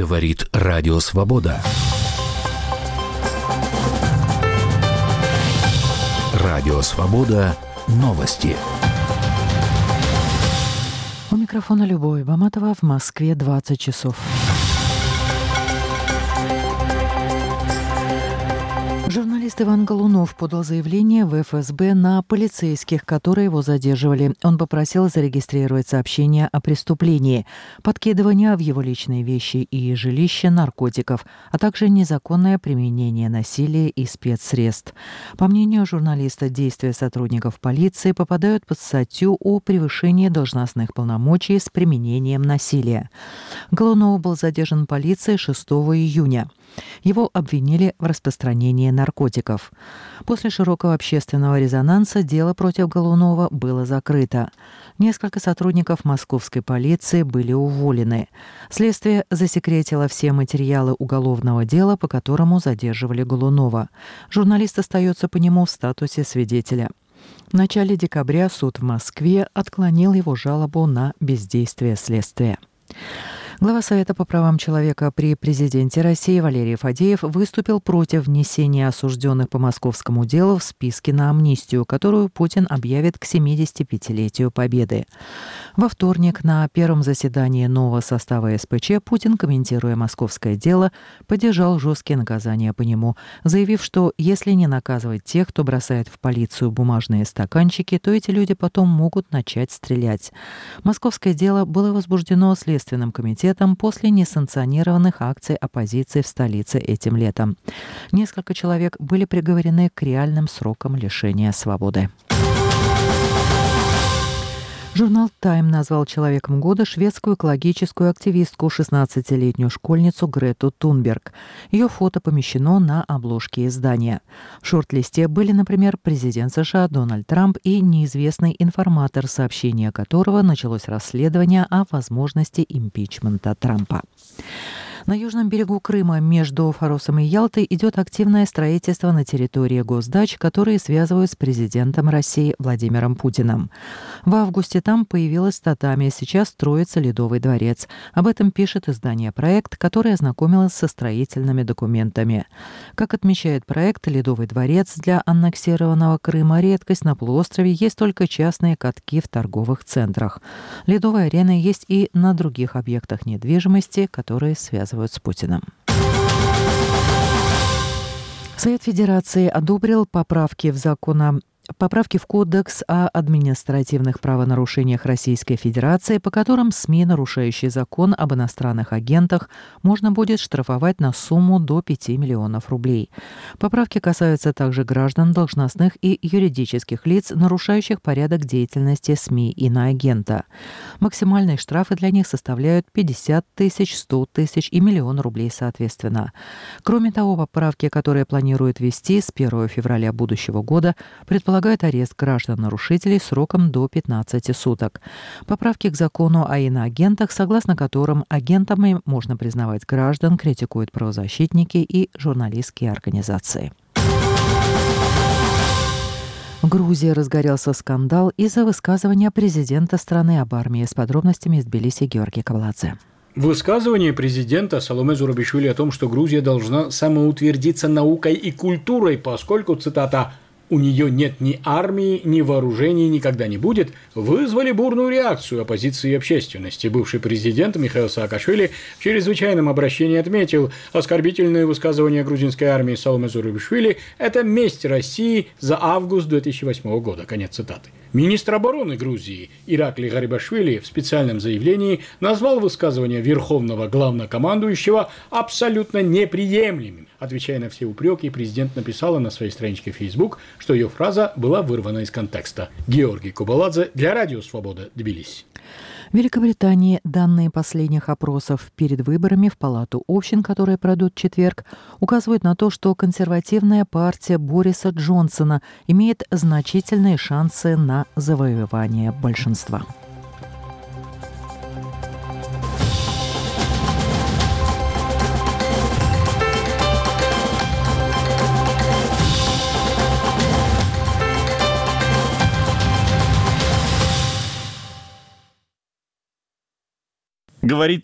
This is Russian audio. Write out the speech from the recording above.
Говорит Радио Свобода. Радио Свобода. Новости. У микрофона Любовь Баматова. В Москве 20 часов. Журналист Иван Голунов подал заявление в ФСБ на полицейских, которые его задерживали. Он попросил зарегистрировать сообщение о преступлении, подкидывание в его личные вещи и жилище наркотиков, а также незаконное применение насилия и спецсредств. По мнению журналиста, действия сотрудников полиции попадают под статью о превышении должностных полномочий с применением насилия. Голунов был задержан полицией 6 июня. Его обвинили в распространении наркотиков. После широкого общественного резонанса дело против Голунова было закрыто. Несколько сотрудников московской полиции были уволены. Следствие засекретило все материалы уголовного дела, по которому задерживали Голунова. Журналист остается по нему в статусе свидетеля. В начале декабря суд в Москве отклонил его жалобу на бездействие следствия. Глава Совета по правам человека при президенте России Валерий Фадеев выступил против внесения осужденных по московскому делу в списки на амнистию, которую Путин объявит к 75-летию Победы. Во вторник на первом заседании нового состава СПЧ Путин, комментируя московское дело, поддержал жесткие наказания по нему, заявив, что если не наказывать тех, кто бросает в полицию бумажные стаканчики, то эти люди потом могут начать стрелять. Московское дело было возбуждено Следственным комитетом после несанкционированных акций оппозиции в столице этим летом. Несколько человек были приговорены к реальным срокам лишения свободы. Журнал «Тайм» назвал человеком года шведскую экологическую активистку, 16-летнюю школьницу Грету Тунберг. Ее фото помещено на обложке издания. В шорт-листе были, например, президент США Дональд Трамп и неизвестный информатор, сообщение которого началось расследование о возможности импичмента Трампа. На южном берегу Крыма между Фаросом и Ялтой идет активное строительство на территории госдач, которые связывают с президентом России Владимиром Путиным. В августе там появилась татами, сейчас строится Ледовый дворец. Об этом пишет издание «Проект», которое ознакомилось со строительными документами. Как отмечает проект, Ледовый дворец для аннексированного Крыма — редкость на полуострове, есть только частные катки в торговых центрах. Ледовая арена есть и на других объектах недвижимости, которые связывают с Путиным. Совет Федерации одобрил поправки в Кодекс о административных правонарушениях Российской Федерации, по которым СМИ, нарушающие закон об иностранных агентах, можно будет штрафовать на сумму до 5 миллионов рублей. Поправки касаются также граждан, должностных и юридических лиц, нарушающих порядок деятельности СМИ иноагента. Максимальные штрафы для них составляют 50 тысяч, 100 тысяч и миллион рублей соответственно. Кроме того, поправки, которые планируют ввести с 1 февраля будущего года, предполагают арест граждан-нарушителей сроком до 15 суток. Поправки к закону о иноагентах, согласно которым агентами можно признавать граждан, критикуют правозащитники и журналистские организации. В Грузии разгорелся скандал из-за высказывания президента страны об армии. С подробностями из Тбилиси Георгий Кавладзе. Высказывание президента Саломе Зурабишвили о том, что Грузия должна самоутвердиться наукой и культурой, поскольку, цитата, «у нее нет ни армии, ни вооружений, никогда не будет», вызвали бурную реакцию оппозиции и общественности. Бывший президент Михаил Саакашвили в чрезвычайном обращении отметил: оскорбительные высказывания грузинской армии Саломе Зурабишвили – это месть России за август 2008 года. Конец цитаты. Министр обороны Грузии Иракли Гарибашвили в специальном заявлении назвал высказывание верховного главнокомандующего абсолютно неприемлемым. Отвечая на все упреки, президент написала на своей страничке в Facebook, что ее фраза была вырвана из контекста. Георгий Кубаладзе для Радио Свобода, Тбилиси. В Великобритании данные последних опросов перед выборами в Палату общин, которые пройдут в четверг, указывают на то, что консервативная партия Бориса Джонсона имеет значительные шансы на завоевание большинства. Говорит